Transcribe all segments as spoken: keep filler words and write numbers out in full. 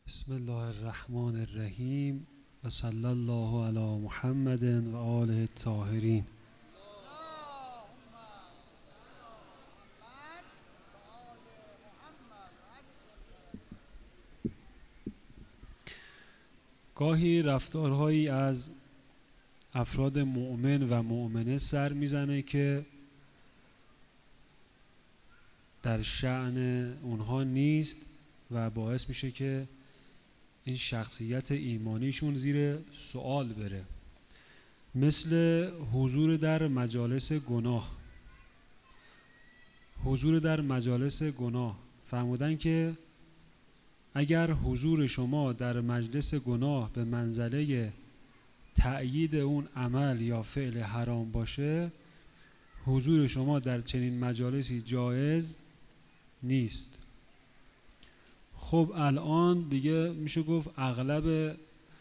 بسم الله الرحمن الرحیم و صلی الله علی محمد و آله الطاهرین. گاهی رفتارهایی از افراد مؤمن و مؤمنه سر میزنه که در شأن اونها نیست و باعث میشه که این شخصیت ایمانیشون زیر سوال بره، مثل حضور در مجالس گناه. حضور در مجالس گناه فرمودن که اگر حضور شما در مجلس گناه به منزله تأیید اون عمل یا فعل حرام باشه، حضور شما در چنین مجالسی جایز نیست. خب الان دیگه میشه گفت اغلب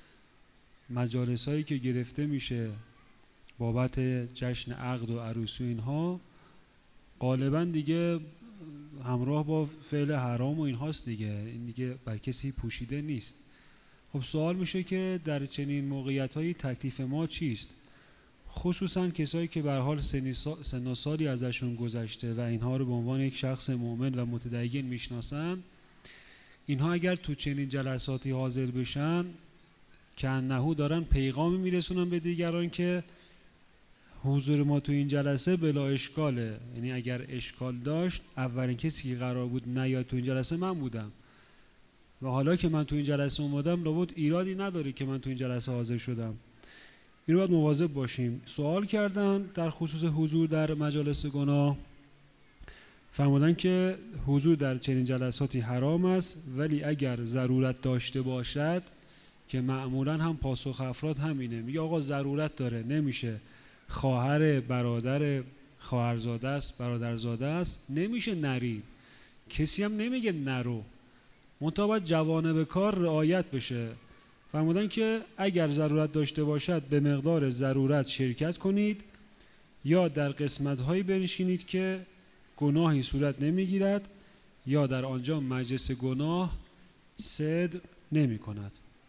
مجالس هایی که گرفته میشه بابت جشن عقد و عروسی و اینها غالبا دیگه همراه با فعل حرام و اینهاست دیگه، این دیگه بر کسی پوشیده نیست. خب سوال میشه که در چنین موقعیت هایی تکلیف ما چیست؟ خصوصا کسایی که به هر حال سن و سالی ازشون گذشته و اینها رو به عنوان یک شخص مؤمن و متدین میشناسن، اینها اگر تو چنین جلساتی حاضر بشن که انهو دارن پیغامی میرسونن به دیگران که حضور ما تو این جلسه بلا اشکاله، یعنی اگر اشکال داشت اولین کسی که قرار بود نیاد تو این جلسه من بودم و حالا که من تو این جلسه اومدم لابد ایرادی نداره که من تو این جلسه حاضر شدم. این رو باید مواظب باشیم. سوال کردن در خصوص حضور در مجالس گناه، فرمودن که حضور در چنین جلساتی حرام است، ولی اگر ضرورت داشته باشد، که معمولا هم پاسخ افراد همینه، میگه آقا ضرورت داره، نمیشه، خواهر برادر خواهرزاده است برادرزاده است، نمیشه نری، کسی هم نمیگه نرو، منتها باید جوانب کار رعایت بشه. فرمودن که اگر ضرورت داشته باشد به مقدار ضرورت شرکت کنید یا در قسمت‌هایی بنشینید که گناهی صورت نمیگیرد یا در آنجا مجلس گناه صدق نمی کند.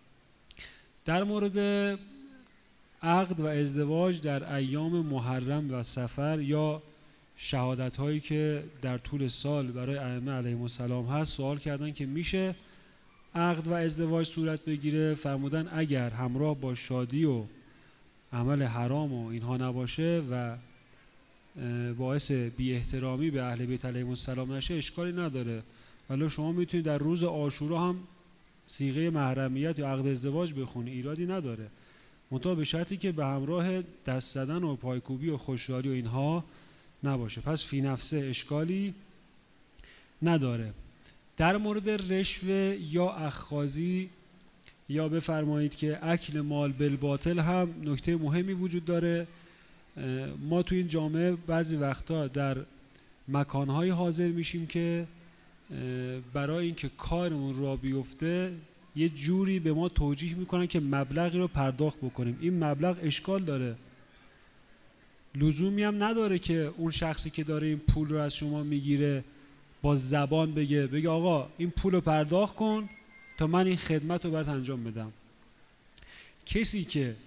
در مورد عقد و ازدواج در ایام محرم و سفر یا شهادت هایی که در طول سال برای ائمه علیهم السلام هست سوال کردن که میشه عقد و ازدواج صورت بگیره. فرمودن اگر همراه با شادی و عمل حرام و اینها نباشه و باعث بی احترامی به اهل بیت علیهم السلام نشه اشکالی نداره، ولی شما میتونید در روز عاشورا هم صیغه محرمیت یا عقد ازدواج بخونی، ایرادی نداره، منتها به شرطی که به همراه دست زدن و پایکوبی و خوشیاری و اینها نباشه، پس فی نفسه اشکالی نداره. در مورد رشوه یا اخاذی یا بفرمایید که اکل مال بالباطل هم نکته مهمی وجود داره. ما تو این جامعه بعضی وقتا در مکانهای حاضر میشیم که برای اینکه کارمون را بیفته یه جوری به ما توجیه میکنن که مبلغی رو پرداخت بکنیم. این مبلغ اشکال داره، لزومی هم نداره که اون شخصی که داره این پول رو از شما میگیره با زبان بگه بگه آقا این پول رو پرداخت کن تا من این خدمت رو برات انجام بدم. کسی که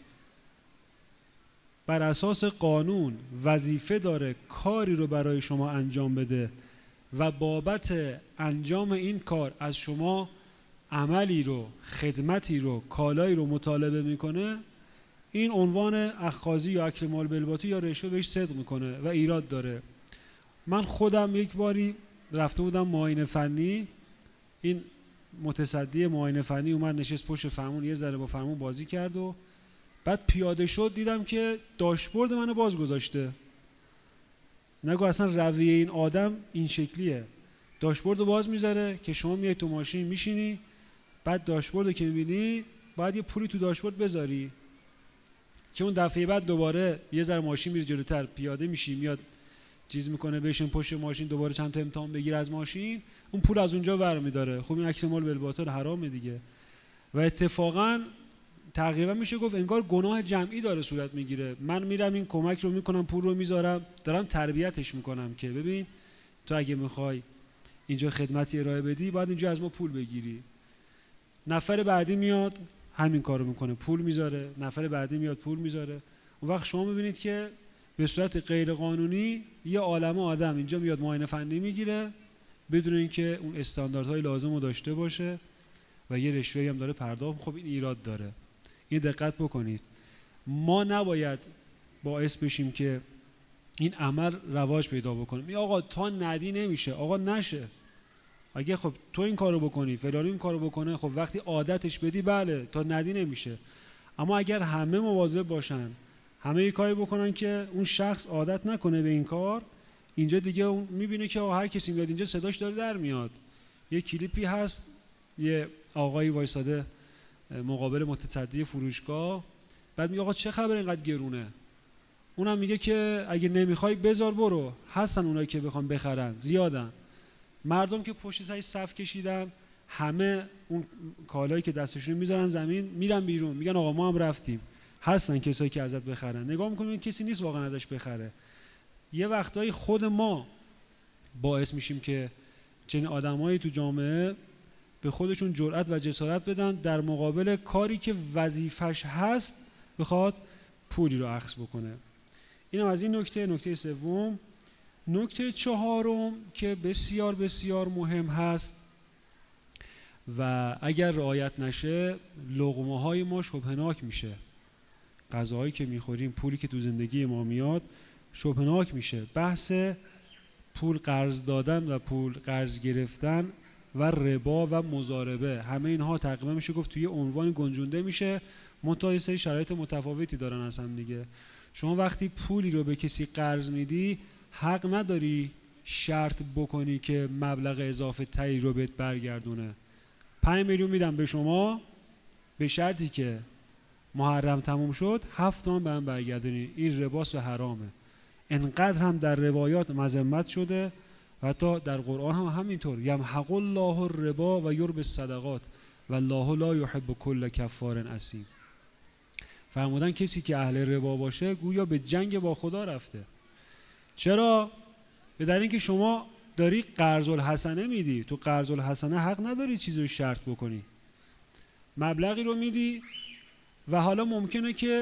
بر اساس قانون وظیفه داره کاری رو برای شما انجام بده و بابت انجام این کار از شما عملی رو، خدمتی رو، کالایی رو مطالبه میکنه، این عنوان اخاذی یا اکل مال بالباطل یا رشوه بهش صدق میکنه و ایراد داره. من خودم یک باری رفته بودم معاینه فنی، این متصدی معاینه فنی اومد نشست پشت فرمون، یه ذره با فرمون بازی کرد و بعد پیاده شد، دیدم که داشبورد منو باز گذاشته. نگو اصلا رویه این آدم این شکلیه، داشبورد رو باز میذاره که شما میای تو ماشین میشینی، بعد داشبورد که میبینی باید یه پولی تو داشبورد بذاری که اون دفعه بعد دوباره یه ذره ماشین میره جلوتر، پیاده میشی، میاد چیز میکنه بشین پشت ماشین، دوباره چند تا امتحان بگیر از ماشین، اون پول از اونجا برمی‌داره. خب این اکل مال بالباطل حرامه دیگه و اتفاقا تقریبا میشه گفت انگار گناه جمعی داره صورت میگیره. من میرم این کمک رو میکنم، پول رو میذارم، دارم تربیتش میکنم که ببین تو اگه میخوای اینجا خدمتی ارائه بدی باید اینجا از ما پول بگیری، نفر بعدی میاد همین کارو میکنه، پول میذاره، نفر بعدی میاد پول میذاره. اون وقت شما میبینید که به صورت غیر قانونی یه عالمه آدم اینجا میاد معاینه فنی میگیره بدون اینکه اون استانداردهای لازم رو داشته باشه و یه رشوه‌ای هم داره پرداخت. خب این ایراد داره. این دقت بکنید. ما نباید باعث بشیم که این عمل رواج پیدا بکنه. می آقا تا ندی نمیشه، آقا نشه. اگه خب تو این کارو بکنی، فلان این کارو بکنه، خب وقتی عادتش بدی بله تا ندی نمیشه. اما اگر همه مواظب باشن، همه یه کاری بکنن که اون شخص عادت نکنه به این کار، اینجا دیگه اون میبینه که هر کسی میاد اینجا صداش داره در میاد. یه کلیپی هست یه آقایی وایساده مقابل متصدی فروشگاه، بعد میگه آقا چه خبر اینقدر گرونه؟ اونم میگه که اگه نمیخوای بذار برو، هستن اونایی که بخوام بخرن، زیادن. مردم که پشت سرش صف کشیدن، همه اون کالایی که دستشون میذارن زمین میرن بیرون، میگن آقا ما هم رفتیم. هستن کسایی که ازت بخرن، نگاه میکنیم کسی نیست واقعا ازش بخره. یه وقتایی خود ما باعث میشیم که چنین آدمایی تو جامعه به خودشون جرأت و جسارت بدن در مقابل کاری که وظیفش هست بخواد پولی رو اخذ بکنه. اینم از این نکته. نکته سوم. نکته چهارم که بسیار بسیار مهم هست و اگر رعایت نشه لقمه های ما شبهناک میشه. غذاهایی که میخوریم، پولی که تو زندگی ما میاد شبهناک میشه. بحث پول قرض دادن و پول قرض گرفتن و ربا و مضاربه، همه اینها تقریبا میشه گفت توی عنوان گنجونده میشه، منتها یه سری شرایط متفاوتی دارن از هم دیگه. شما وقتی پولی رو به کسی قرض میدی حق نداری شرط بکنی که مبلغ اضافه تایی رو بهت برگردونه. پنج میلیون میدم به شما به شرطی که محرم تموم شد هفت تومن به من برگردونی. این رباست و حرامه. انقدر هم در روایات مذمت شده و حتی در قرآن هم همینطور. یمحق الله الربا و یربی الصدقات والله لا یحب کل کفار اثیم. فرمودن کسی که اهل ربا باشه گویا به جنگ با خدا رفته. چرا؟ به دلیل اینکه شما داری قرض الحسنه میدی. تو قرض الحسنه حق نداری چیزی رو شرط بکنی. مبلغی رو میدی و حالا ممکنه که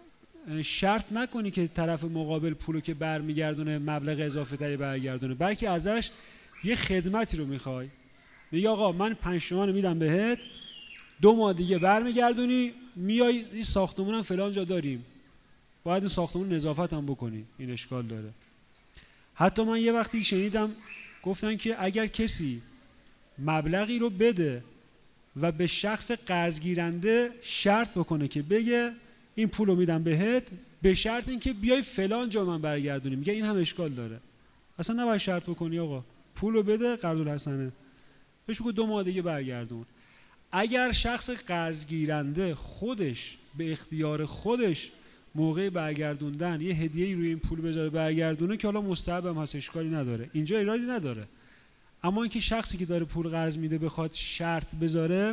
شرط نکنی که طرف مقابل پولو که برمیگردونه مبلغ اضافه تری برگردونه، بلکه ازش یه خدمتی رو میخوای. میگه آقا من پنج تومن میدم بهت، دو ماه دیگه برمیگردونی، میای این ساختمونم فلان جا داریم، باید این ساختمون نظافت هم بکنی. این اشکال داره. حتی من یه وقتی شنیدم گفتن که اگر کسی مبلغی رو بده و به شخص قرض گیرنده شرط بکنه که بگه این پولو میدم بهت به شرط اینکه بیای فلان جا من برگردونی، میگه این هم اشکال داره. اصلا نباید شرط بکنی آقا پولو بده قرض الحسنه، بهش بگو دو ماه دیگه برگردون. اگر شخص قرض گیرنده خودش به اختیار خودش موقع برگردوندن یه هدیه‌ای روی این پول بذاره برگردونه که حالا مستحب هم هست، اشکالی نداره، اینجا ایرادی نداره. اما اینکه شخصی که داره پول قرض میده بخواد شرط بذاره،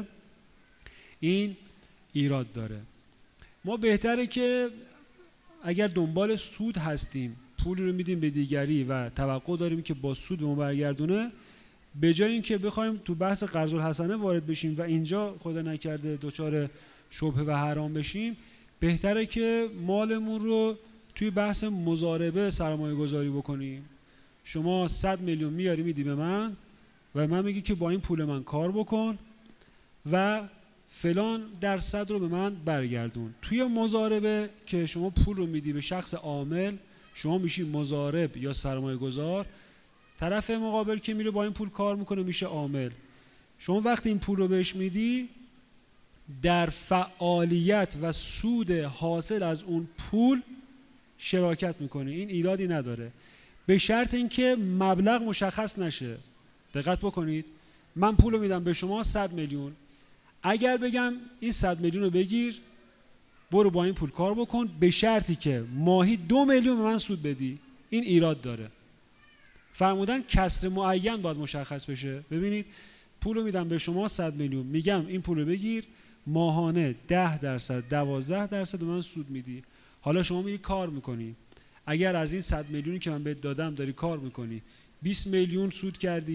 این ایراد داره. ما بهتره که اگر دنبال سود هستیم، پول رو میدیم به دیگری و توقع داریم که با سود به ما برگردونه، به جای اینکه بخوایم تو بحث قرض الحسنه وارد بشیم و اینجا خدا نکرده دچار شبهه و حرام بشیم، بهتره که مالمون رو توی بحث مضاربه سرمایه گذاری بکنیم. شما صد میلیون میاری میدی به من و من میگی که با این پول من کار بکن و فلان درصد رو به من برگردون. توی مضاربه که شما پول رو میدی به شخص عامل، شما میشی مضارب یا سرمایه گذار، طرف مقابل که میره با این پول کار میکنه میشه عامل. شما وقتی این پول رو بهش میدی در فعالیت و سود حاصل از اون پول شراکت میکنه. این ایرادی نداره به شرط اینکه مبلغ مشخص نشه. دقت بکنید، من پول رو میدم به شما صد میلیون، اگر بگم این صد میلیون رو بگیر برو با این پول کار بکن به شرطی که ماهی دو میلیون به من سود بدی، این ایراد داره. فرمودن کسر معین باید مشخص بشه. ببینید پول رو میدم به شما صد میلیون، میگم این پول رو بگیر ماهانه ده درصد دوازده درصد به من سود میدی. حالا شما میری کار میکنی، اگر از این صد میلیونی که من بهت دادم داری کار میکنی بیست میلیون سود کردی،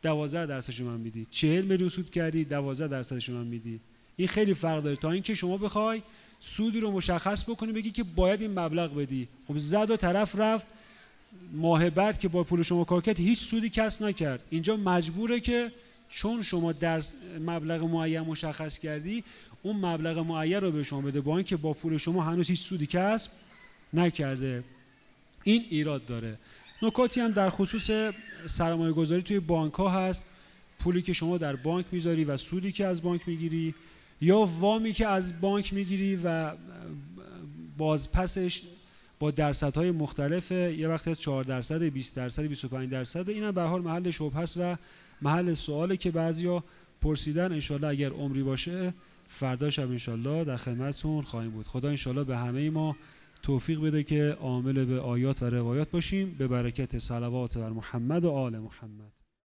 دوازده درصدش من میدی. چهل میلیون سود کردی، دوازده درصدش من میدی. این خیلی فرق داره تا اینکه شما بخوای سودی رو مشخص بکنی بگی که باید این مبلغ بدی. خب زد و طرف رفت ماه بعد که با پول شما کار کرد هیچ سودی کسب نکرد. اینجا مجبوره که چون شما در مبلغ معین مشخص کردی اون مبلغ معین رو به شما بده با اینکه با پول شما هنوز هیچ سودی کسب نکرده. این ایراد داره. نکاتی هم در خصوص سرمایه گذاری توی بانک ها هست. پولی که شما در بانک میذاری و سودی که از بانک میگیری یا وامی که از بانک میگیری و بازپسش با درصدهای مختلف، یه وقتی از چهار درصد، بیست درصد، بیست و پنج درصد. اینا به هر حال محل شبهه است و محل سواله که بعضیا پرسیدن. انشالله اگر عمری باشه فردا شب انشالله در خدمتتون خواهیم بود. خدا انشالله به همه ما توفیق بده که عامل به آیات و روایات باشیم به برکت صلوات بر محمد و آل محمد.